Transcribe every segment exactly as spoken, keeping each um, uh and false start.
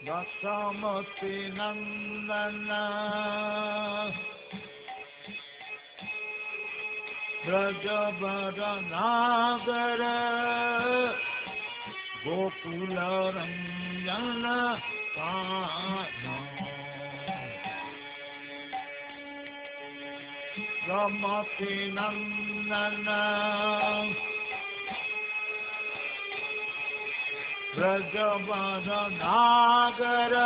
Dasamati Nandana Brajabara Nagara Gokula Ranjana Kana Ramati Nandana Brajabara Nagara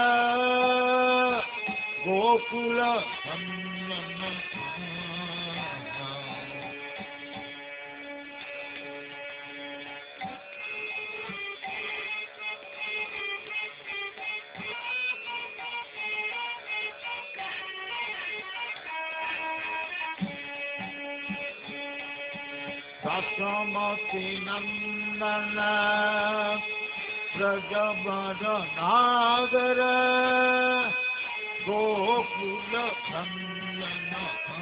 Gokula Ranjana Dasamati Nandana Brajabara Nagara Gokula Nandana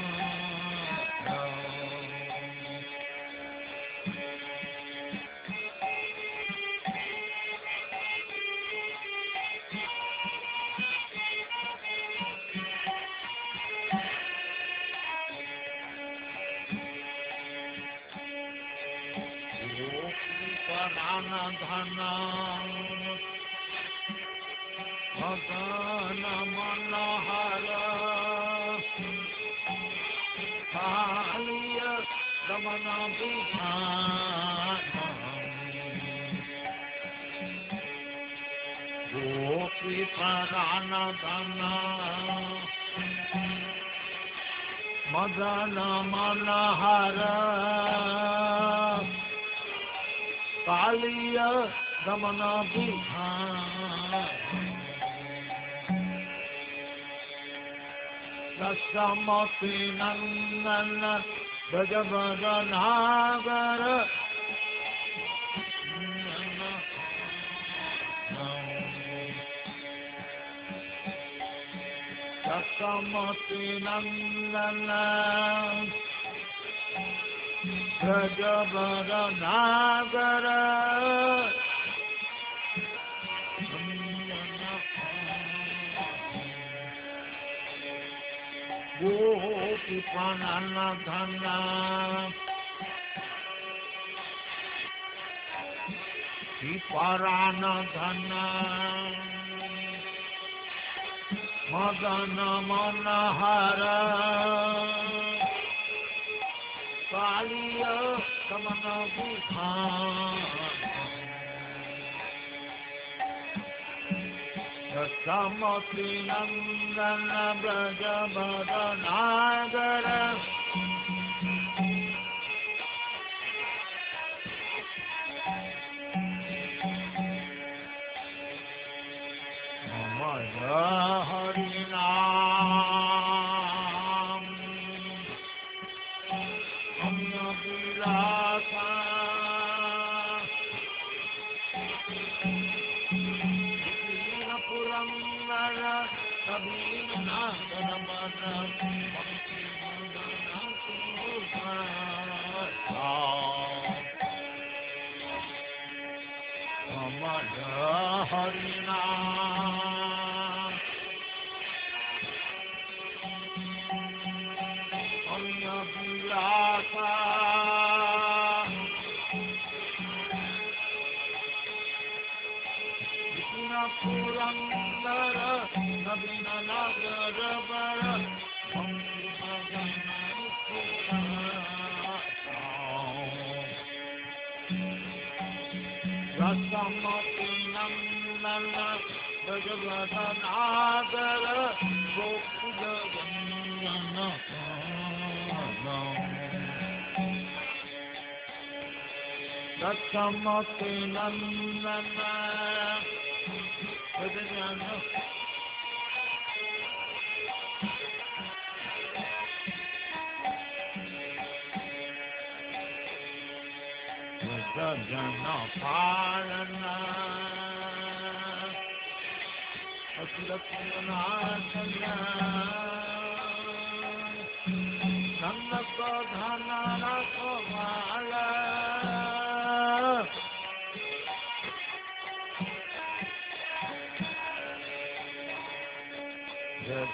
Gokuparana Dhana Madana Manahara Kaliya Damana Bhutana Gokuparana Dhana Madana Manahara Kaliya Damana Bhutana Dasamati Nandana Brajabara Nagara Dasamati Nandana Brajabara Nagara Gokuparana Dhana Viparana Dhana Madana Manahara Kaliya Damana Bhutana Dasamati Nandana Brajabara Nagara Maya Harinam Amya Vilasa Vina Purangara Kabina Nagamana Bhakti Mandana Sumukha Amaya Harinam Amya Vilasa Vina Purangara Kabina Nagamana Bhakti Mandana Sumukha Dasamati Nandana Brajabara Nagara Gokula Nandana Dasamati Nandana Brajabara Jana Parana Akhilapurana Nandaka Dhana Rakhamala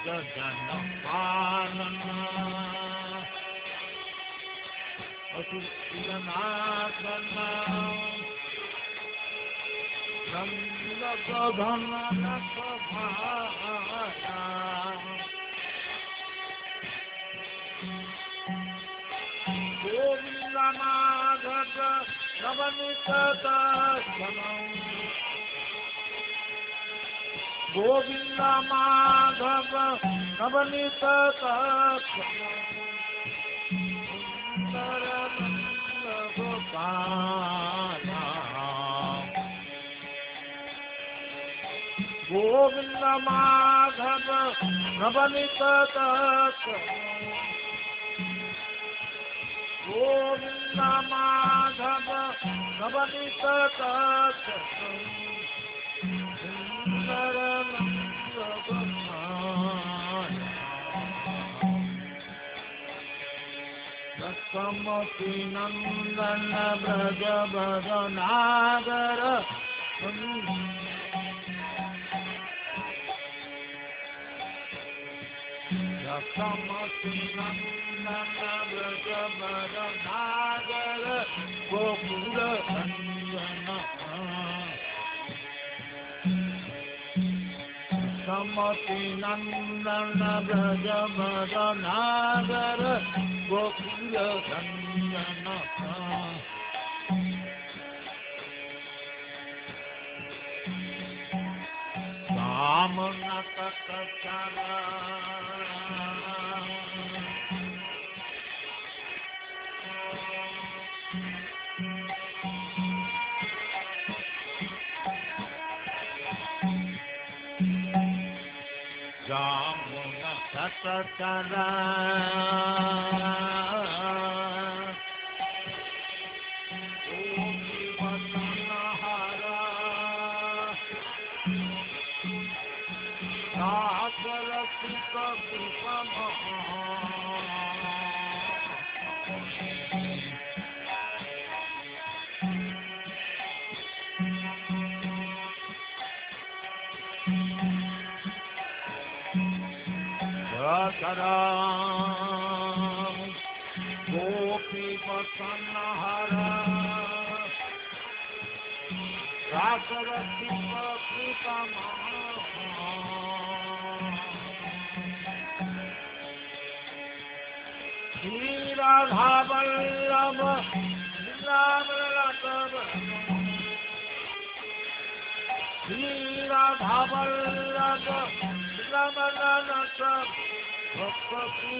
जन पालना असुरनाथन नंद धन भाया गोविंद माधव नवनीत गोविंद माधव नवनीत गोपाल गोविंद माधव नवनीत गोविंद माधव नवनीत समति नंदन ब्रज बदनागर समति नंदन ब्रज बदनागर गोकुल नंदन समति नंदन ब्रज बदनागर गोकुल नंदन राम नटक चला राम नटक चला गोपी वसन हरा रासरसी कृतम श्री राधा वल्लभ श्री राधा वल्लभ भक्ति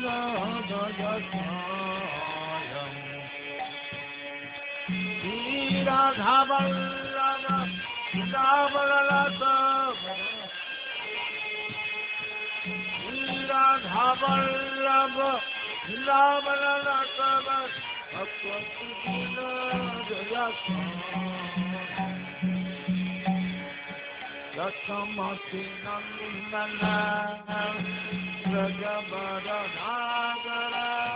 श्री राधा वल्लभ श्री राधा वल्लभ समति नंदन ब्रज बदनागर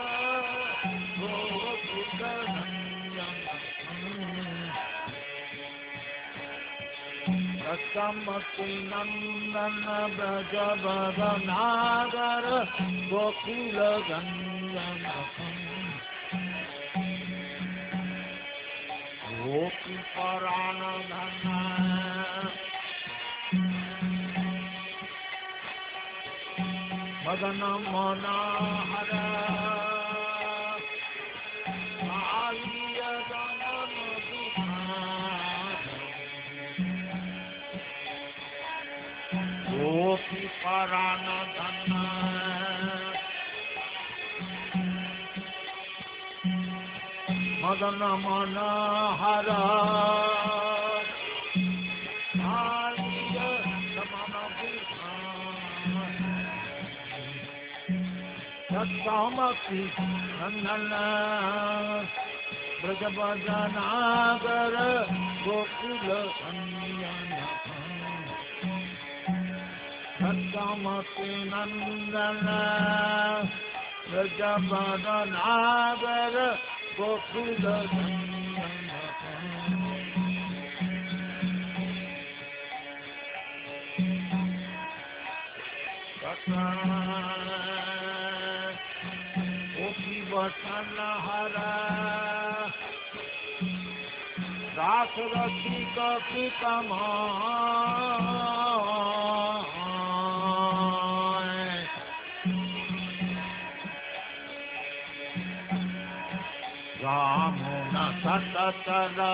गोकुल नंदन समति नंदन ब्रज बदनागर गोकुल नंदन गोपी परानंदन मदन मनोहर कालिय गमन गोपी परानंदन मदन मनोहर कालिय गमन समति नंदन ब्रज बदनागर गोकुल नंदन समति नंदन ब्रज बदनागर गोकुल नंदन गोपी वचन हरा रास रसिक प्रीतम राम न सततरा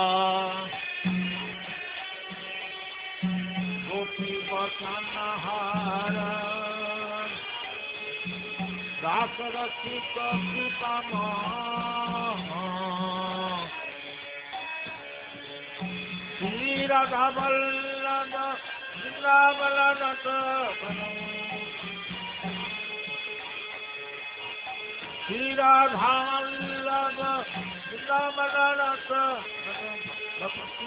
गोपी वचन हरा रास रसिक प्रीतम श्री राधा वल्लभ वृंदावनरत श्री राधा वल्लभ वृंदावनरत भक्ति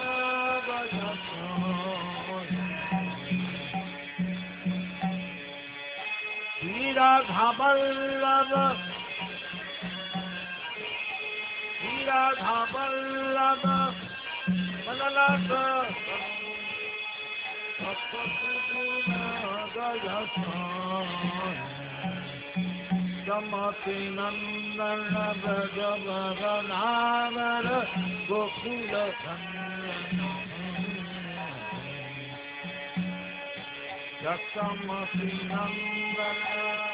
श्री राधा वल्लभ श्री राधा वल्लभ मननाथ जमति नंदन ब्रज भगनावर गोकुल जमति नंदन